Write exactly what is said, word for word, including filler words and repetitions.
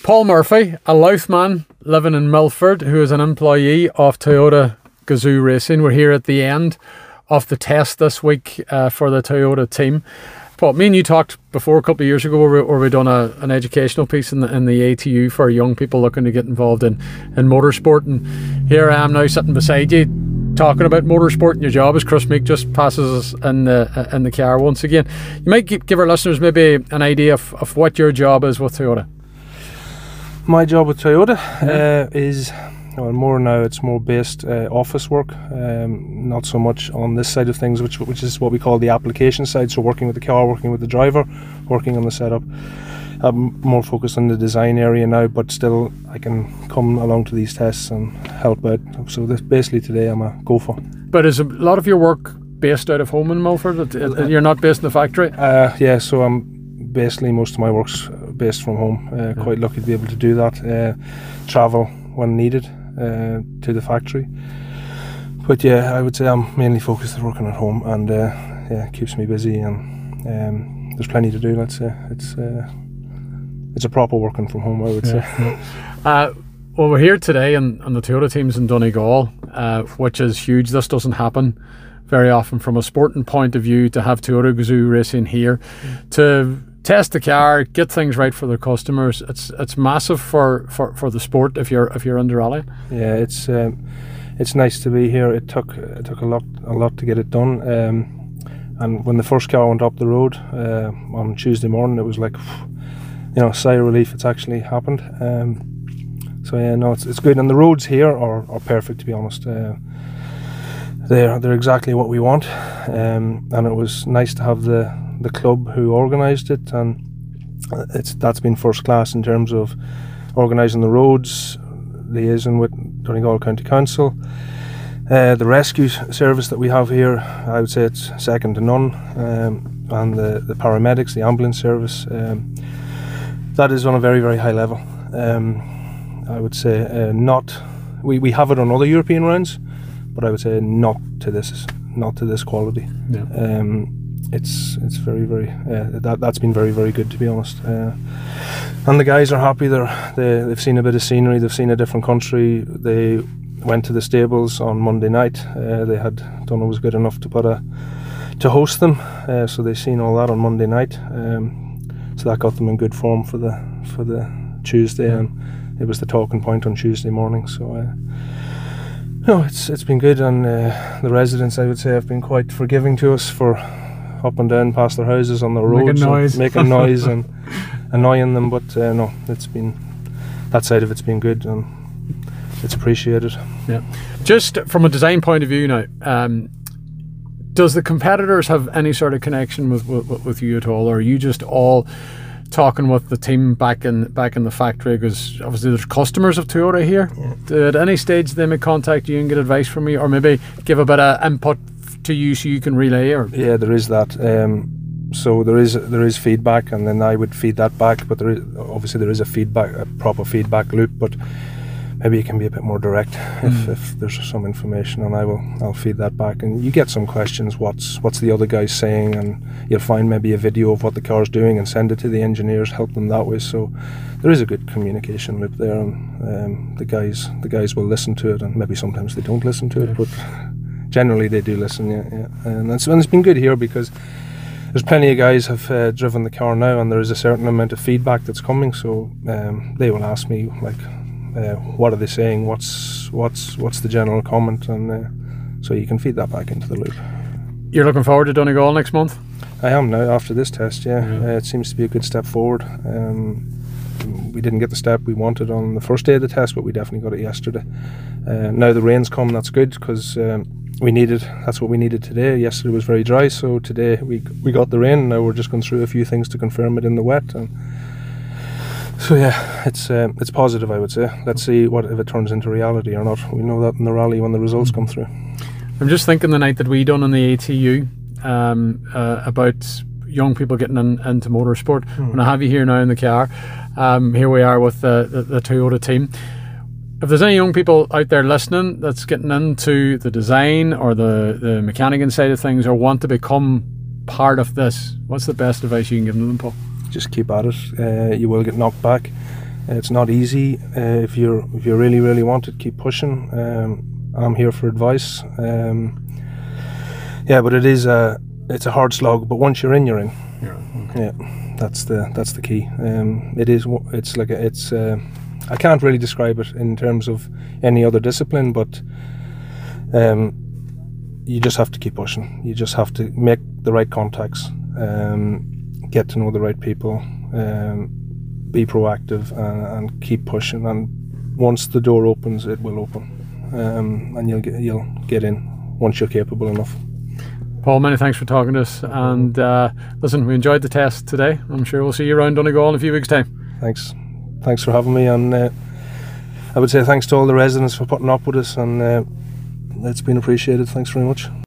Paul Murphy, a Louth man living in Milford, who is an employee of Toyota Gazoo Racing. We're here at the end of the test this week uh, for the Toyota team. Paul, me and you talked before a couple of years ago where we, where we done a, an educational piece in the, in the A T U for young people looking to get involved in, in motorsport. And here I am now sitting beside you talking about motorsport, and your job as Chris Meek just passes us in the, in the car once again. You might give our listeners maybe an idea of, of what your job is with Toyota. My job with Toyota uh, is, well, more now it's more based uh, office work, um, not so much on this side of things, which which is what we call the application side, so working with the car, working with the driver, working on the setup. I'm more focused on the design area now, but still I can come along to these tests and help out. So this, basically today I'm a gopher. But is a lot of your work based out of home in Milford? You're not based in the factory? Uh, yeah, so I'm basically most of my work's based from home. Uh, yeah. Quite lucky to be able to do that. Uh, travel when needed uh, to the factory. But yeah, I would say I'm mainly focused on working at home, and uh, yeah, it keeps me busy, and um, there's plenty to do. Let's say it's uh, it's a proper working from home, I would yeah. say. uh, well, we're here today, and, and the Toyota team's in Donegal, uh, which is huge. This doesn't happen very often from a sporting point of view, to have Toyota Gazoo Racing here mm. to test the car, get things right for their customers. It's it's massive for, for, for the sport if you're if you're into rally. Yeah, it's um, it's nice to be here. It took it took a lot a lot to get it done. Um, and when the first car went up the road uh, on Tuesday morning, it was like, you know, sigh of relief. It's actually happened. Um, so yeah, no, it's it's good. And the roads here are, are perfect, to be honest. Uh, they're they're exactly what we want. Um, and it was nice to have the. the club who organised it, and it's that's been first class in terms of organising the roads, liaising with Donegal County Council. Uh, the rescue service that we have here, I would say it's second to none, um, and the, the paramedics, the ambulance service, um, that is on a very, very high level. Um, I would say uh, not, we, we have it on other European rounds, but I would say not to this, not to this quality. Yeah. Um, It's it's very very uh, that that's been very very good, to be honest, uh, and the guys are happy. They're they they've seen a bit of scenery. They've seen a different country. They went to the stables on Monday night. Uh, they had done was good enough to put a to host them, uh, so they've seen all that on Monday night. Um, so that got them in good form for the for the Tuesday, yeah. And it was the talking point on Tuesday morning. So. Uh, no, it's it's been good, and uh, the residents, I would say, have been quite forgiving to us for up and down past their houses on the roads, making noise, making noise and annoying them. But uh, no, it's been that side of it's been good, and it's appreciated. Yeah. Just from a design point of view now, um, does the competitors have any sort of connection with, with with you at all, or are you just all talking with the team back in back in the factory? Because obviously there's customers of Toyota here. Yeah. At any stage they may contact you and get advice from you, or maybe give a bit of input to you so you can relay? Or yeah, there is that. Um, so there is there is feedback, and then I would feed that back. But there is obviously there is a feedback, a proper feedback loop. But maybe it can be a bit more direct if, mm. if there's some information, and I will I'll feed that back. And you get some questions. What's what's the other guy saying? And you'll find maybe a video of what the car's doing and send it to the engineers, help them that way. So there is a good communication loop there, and um, the guys the guys will listen to it, and maybe sometimes they don't listen to it, but generally they do listen. Yeah, yeah. And it's, and it's been good here because there's plenty of guys have uh, driven the car now, and there is a certain amount of feedback that's coming. So um, they will ask me like, uh, what are they saying? What's what's what's the general comment? And uh, so you can feed that back into the loop. You're looking forward to Donegal next month? I am now after this test. Yeah, yeah. Uh, it seems to be a good step forward. Um, we didn't get the step we wanted on the first day of the test, but we definitely got it yesterday. Uh, now the rain's come. That's good because. Um, We needed, that's what we needed today. Yesterday was very dry, so today we we got the rain. Now we're just going through a few things to confirm it in the wet. And so yeah, it's um, it's positive, I would say. Let's see what if it turns into reality or not. We know that in the rally when the results come through. I'm just thinking the night that we done in the A T U um, uh, about young people getting in, into motorsport. Mm. When I have you here now in the car, um, here we are with the, the, the Toyota team. If there's any young people out there listening that's getting into the design or the, the mechanic side of things, or want to become part of this, what's the best advice you can give them, Paul? Just keep at it. Uh, you will get knocked back. It's not easy. Uh, if you're if you really really want it, keep pushing. Um, I'm here for advice. Um, yeah, but it is a it's a hard slog. But once you're in, you're in. Yeah. Okay. Yeah, that's the that's the key. Um, it is. It's like a, it's. Uh, I can't really describe it in terms of any other discipline, but um, you just have to keep pushing. You just have to make the right contacts, um, get to know the right people, um, be proactive, and, and keep pushing. And once the door opens, it will open, um, and you'll get you'll get in once you're capable enough. Paul, many thanks for talking to us. And uh, listen, we enjoyed the test today. I'm sure we'll see you around Donegal in a few weeks' time. Thanks. Thanks for having me, and uh, I would say thanks to all the residents for putting up with us, and uh, it's been appreciated. Thanks very much.